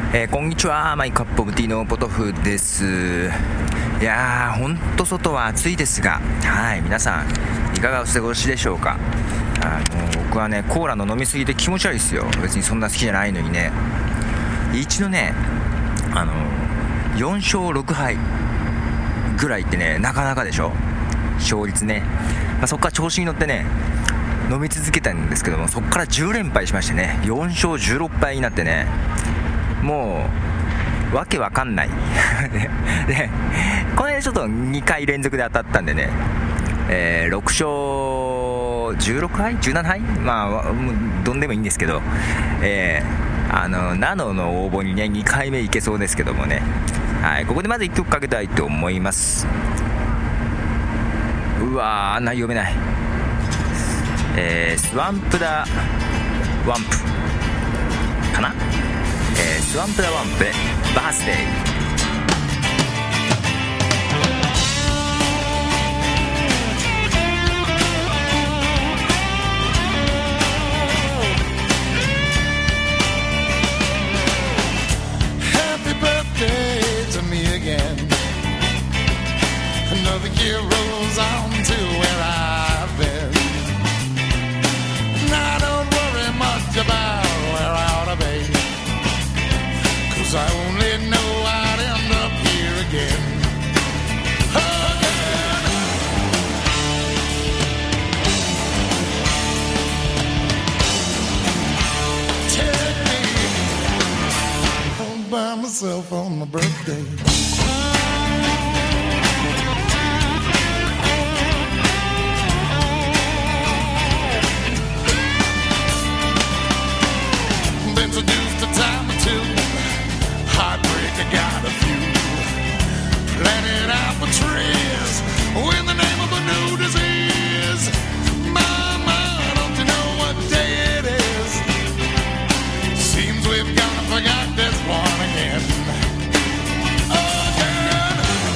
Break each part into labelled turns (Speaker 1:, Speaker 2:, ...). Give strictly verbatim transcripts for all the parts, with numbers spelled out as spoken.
Speaker 1: えー、こんにちは、マイカップオブティーのポトフです。いやー、ほんと外は暑いですが、はい、皆さんいかがお過ごしでしょうか。あの僕はね、コーラの飲みすぎて気持ち悪いですよ。別にそんな好きじゃないのにね。一度ね、あのよんしょうろくはいぐらいってね、なかなかでしょ、勝率ね。まあ、そこから調子に乗ってね飲み続けたんですけども、そこからじゅうれんぱいしましてね、よんしょうじゅうろっぱいになってね、もうわけわかんないで、これちょっとにかい連続で当たったんでね、えー、ろくしょうじゅうろくはいじゅうななはい、まあどんでもいいんですけど、えー、あのナノの応募にねにかいめいけそうですけどもね、はい、ここでまずいっきょくかけたいと思います。うわー、内容読めない。えー、スワンプダワンプかな、えー、スワンプダワンプでバースデー。
Speaker 2: Another year rolls on to where I've been, and I don't worry much about where I ought to be, 'cause I only know I'd end up here again. Again. Take me home by myself on my birthday. Introduced a time or two, heartbreak, I got a few, planted apple trees in the name of a new disease. Mama, don't you know what day it is? Seems we've got to forget this one again. Again.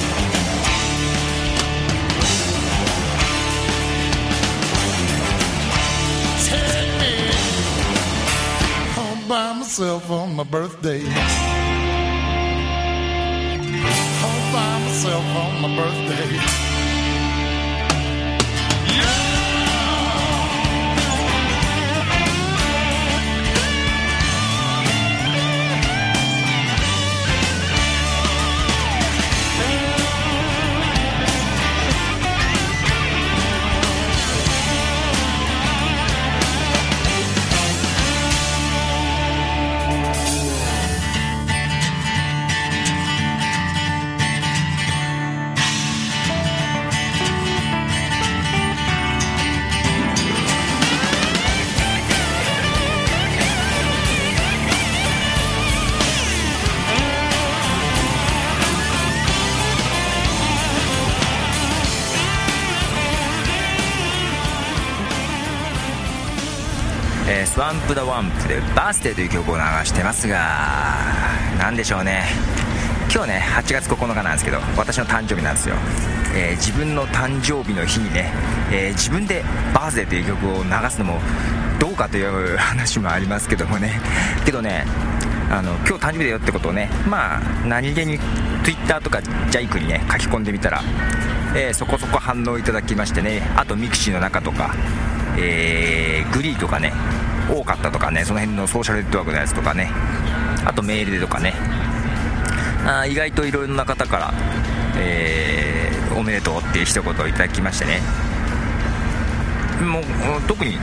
Speaker 2: Take me by myself on my birthday. All by myself on my birthday. Yeah.
Speaker 1: えー、スワンプダワンプでバースデーという曲を流してますが、なんでしょうね、今日ねはちがつここのかなんですけど、私の誕生日なんですよ。えー、自分の誕生日の日にね、えー、自分でバースデーという曲を流すのもどうかという話もありますけどもね、けどね、あの今日誕生日だよってことをね、まあ何気に Twitter とかジャイクにね書き込んでみたら、えー、そこそこ反応いただきましてね、あとミクシーの中とか、えー、グリーとかね多かったとかね、その辺のソーシャルネットワークのやつとかね、あとメールでとかね、あ意外といろいろな方から、えー、おめでとうっていう一言をいただきましてね、もう特に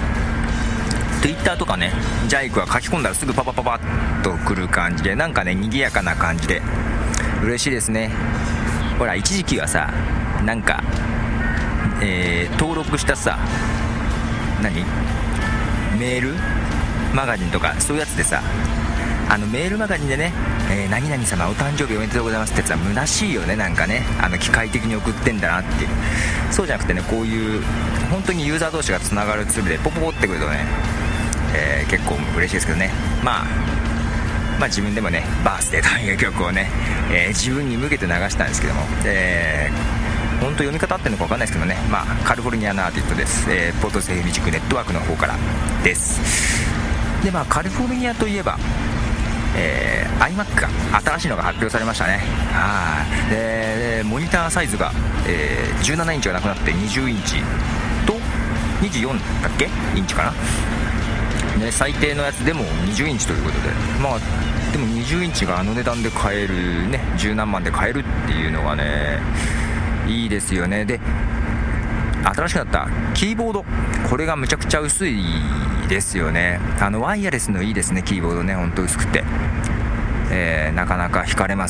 Speaker 1: Twitter とかねジャイクは書き込んだらすぐパパパパッと来る感じで、なんかね賑やかな感じで嬉しいですね。ほら一時期はさ、なんか、えー、登録したさ、何メールマガジンとかそういうやつでさ、あのメールマガジンでね、えー、何々様お誕生日おめでとうございますってやつは虚しいよね。なんかね、あの機械的に送ってんだなっていう。そうじゃなくてね、こういう本当にユーザー同士がつながるツールでポポポってくるとね、えー、結構嬉しいですけどね。まあまあ自分でもねバースデーという曲をね、えー、自分に向けて流したんですけども、えー本当読み方あってるのか分かんないですけどね、まあ、カリフォルニアのアーティストです、えー、ポートセーフミュージックネットワークの方からです。で、まあ、カリフォルニアといえばえー、iMac が新しいのが発表されましたね。はい。でモニターサイズが、えー、じゅうななインチがなくなってにじゅうインチとにじゅうよんだっけインチかな。で最低のやつでもにじゅうインチということで、まあでもにじゅうインチがあの値段で買えるね、じゅうなんまんで買えるっていうのがねいいですよね。で新しくなったキーボード、これがむちゃくちゃ薄いですよね。あのワイヤレスのいいですね、キーボードね、ほんと薄くて、えー、なかなか惹かれます。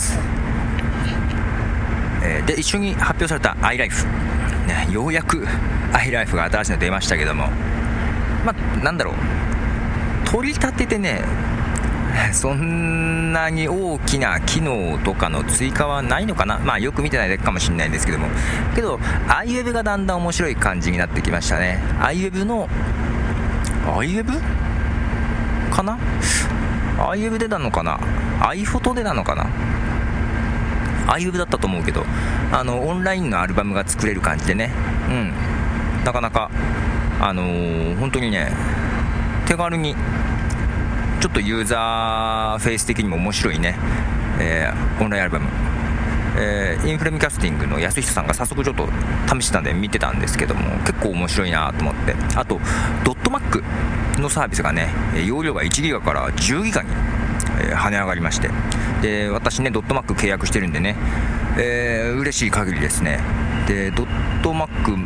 Speaker 1: えー、で一緒に発表された iLife、ね、ようやく iLife が新しいの出ましたけども、まあなんだろう、取り立ててねそんなに大きな機能とかの追加はないのかな。まあよく見てないだけかもしれないんですけども、けど iWeb がだんだん面白い感じになってきましたね。 iWeb の iWeb かな iWeb でなのかな iPhoto でなのかな iWeb だったと思うけど、あのオンラインのアルバムが作れる感じでね、うんなかなかあのー、本当にね手軽にちょっとユーザーフェイス的にも面白いね、えー、オンラインアルバム、えー、インフレームキャスティングの安久さんが早速ちょっと試してたんで見てたんですけども、結構面白いなと思って、あとドットマックのサービスがね容量がいちギガからじゅうギガに、えー、跳ね上がりまして、で私ねドットマック契約してるんでね、えー、嬉しい限りですね。でドットマック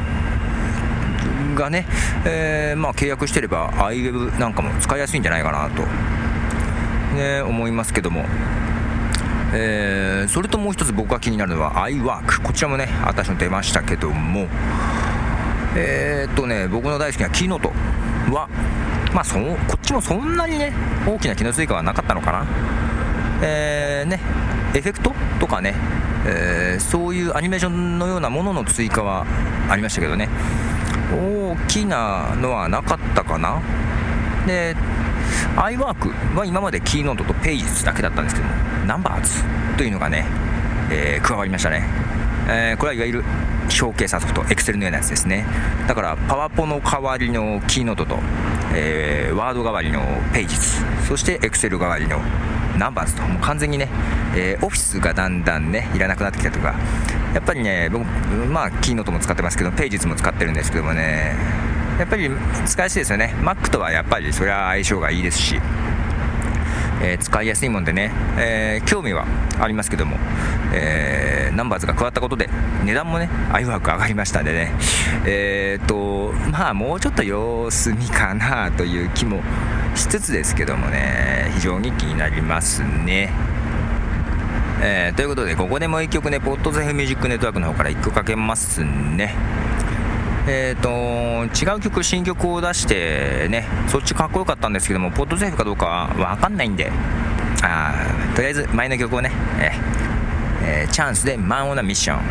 Speaker 1: がね、えーまあ、契約してれば iWeb なんかも使いやすいんじゃないかなと、ね、思いますけども、えー、それともう一つ僕が気になるのは iWork、 こちらもね私の出ましたけども、えー、っとね僕の大好きなキーノートは、まあ、そこっちもそんなにね大きな機能追加はなかったのかな。えーね、エフェクトとかね、えー、そういうアニメーションのようなものの追加はありましたけどね、大きなのはなかったかな。で iWork は今までキーノートとページズだけだったんですけども、ナンバーズというのがね、えー、加わりましたね。えー、これはいわゆる表計算ソフト Excel のようなやつですね。だからパワポの代わりのキーノートと、えー、ワード代わりのページズ、そして Excel 代わりのナンバーズと、もう完全にね、えー、オフィスがだんだんねいらなくなってきたとか、やっぱりね僕まあキーノートも使ってますけどページズも使ってるんですけどもね、やっぱり使いやすいですよね。 Mac とはやっぱりそれは相性がいいですし、えー、使いやすいもんでね、えー、興味はありますけども、えー、ナンバーズが加わったことで値段もねiWork上がりましたんでね、えーとまあもうちょっと様子見かなという気もしつつですけどもね、非常に気になりますね。えー、ということでここでもう一曲ね、ポッドゼフミュージックネットワークの方から一曲かけますね。えーと違う曲、新曲を出してね、そっちかっこよかったんですけども、ポッドゼフかどうかは分かんないんで、あとりあえず前の曲をね、えーえー、チャンスでマンオナミッション。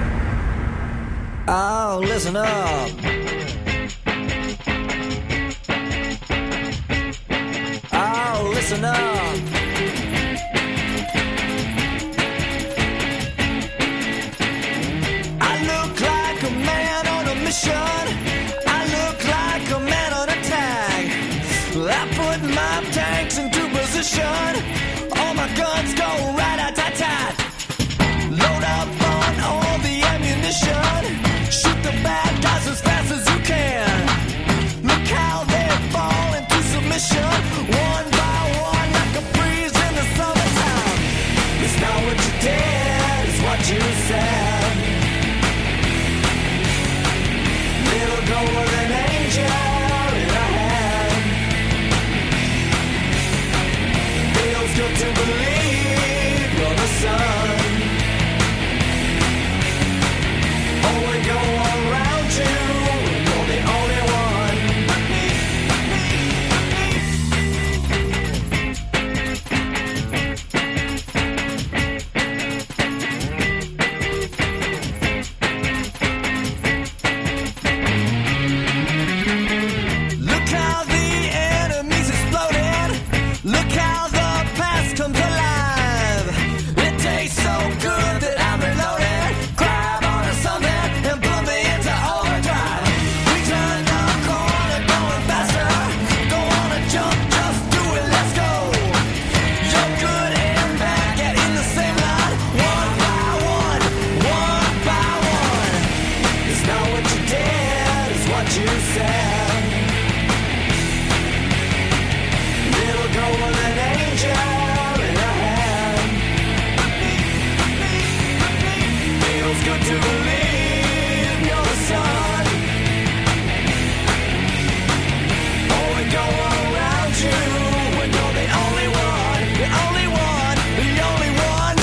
Speaker 3: Oh, listen up. Oh, listen up. I look like a man on a tag. I put my tanks into position. All my guns go rat-a-tat-tat. Load up on all the ammunition. Shoot the bad guys as fast as you can. Look how they fall into submission. One by one like a breeze in the summertime. It's not what you did, it's what you said.Little girl with an angel in her hand. said. Little girl with an angel in her hand. Feels good to believe you're the sun. Oh, we go around you when you're the only one, the only one, the only one.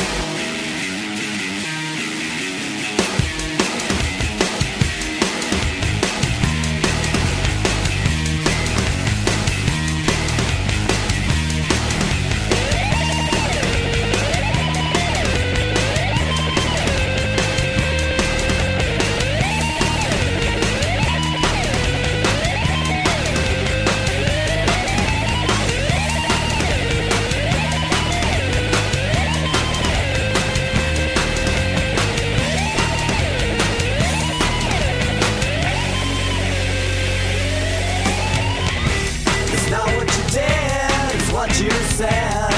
Speaker 3: It's not what you did, it's what you said.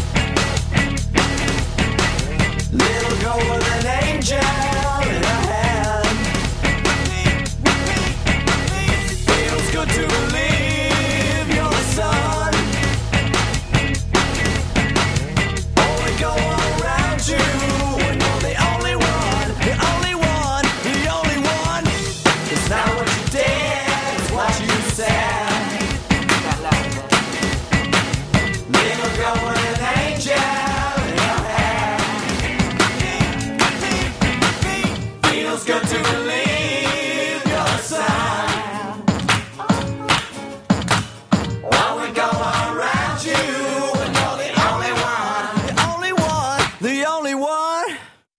Speaker 3: Little girl with an angel in her hand. Feels good to believe you're the sun. Oh, we go around you when you're the only one, the only one, the only one. It's not what you did, it's what you said. Little girl with an angel in her hand. Feels good to believe you're the sun. While we go around you, and you're the only one, the only one, the only one.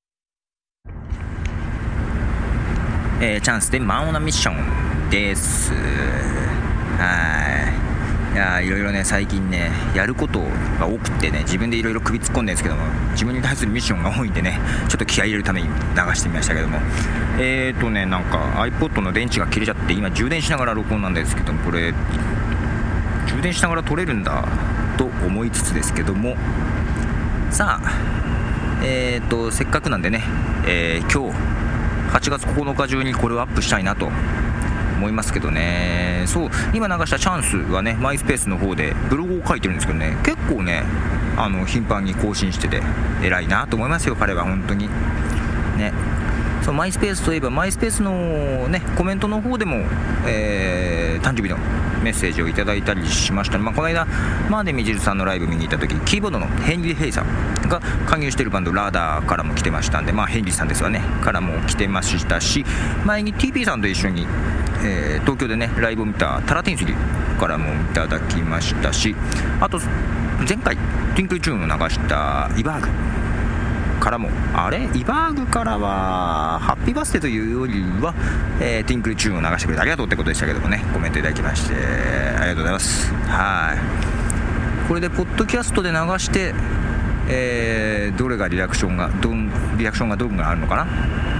Speaker 1: えーチャンスでマンオナミッションです。はい。いやーいろいろね最近ねやることが多くってね自分でいろいろ首突っ込んでるんですけども自分に対するミッションが多いんでねちょっと気合い入れるために流してみましたけどもえーとねなんか iPod の電池が切れちゃって今充電しながら録音なんですけどもこれ充電しながら撮れるんだと思いつつですけどもさあえーとせっかくなんでね、えー、今日はちがつここのか中にこれをアップしたいなと思いますけどね。そう今流したチャンスはねマイスペースの方でブログを書いてるんですけどね結構ねあの頻繁に更新してて偉いなと思いますよ彼は本当にね。そのマイスペースといえばマイスペースのねコメントの方でも、えー、誕生日のメッセージをいただいたりしました、まあ、この間マーデみじるさんのライブ見に行った時キーボードのヘンリー・ヘイさんが加入しているバンドラーダーからも来てましたんで、まあ、ヘンリーさんですわねからも来てましたし前に ティーピー さんと一緒に、えー、東京でねライブを見たタラティンスリーからもいただきましたしあと前回ティンクルチューンを流したイバーグからもあれイバーグからはハッピーバースデーというよりは、えー、ティンクルチューンを流してくれてありがとうってことでしたけどもねコメントいただきましてありがとうございます。はいこれでポッドキャストで流して、えー、どれがリアクションがどんリアクションがどんぐらいあるのかな。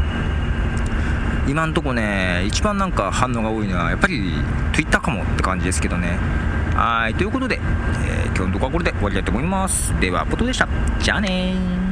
Speaker 1: 今んとこね一番なんか反応が多いのはやっぱり Twitter かもって感じですけどね。はいということで、えー、今日のところはこれで終わりたいと思います。ではポトでした。じゃあねー。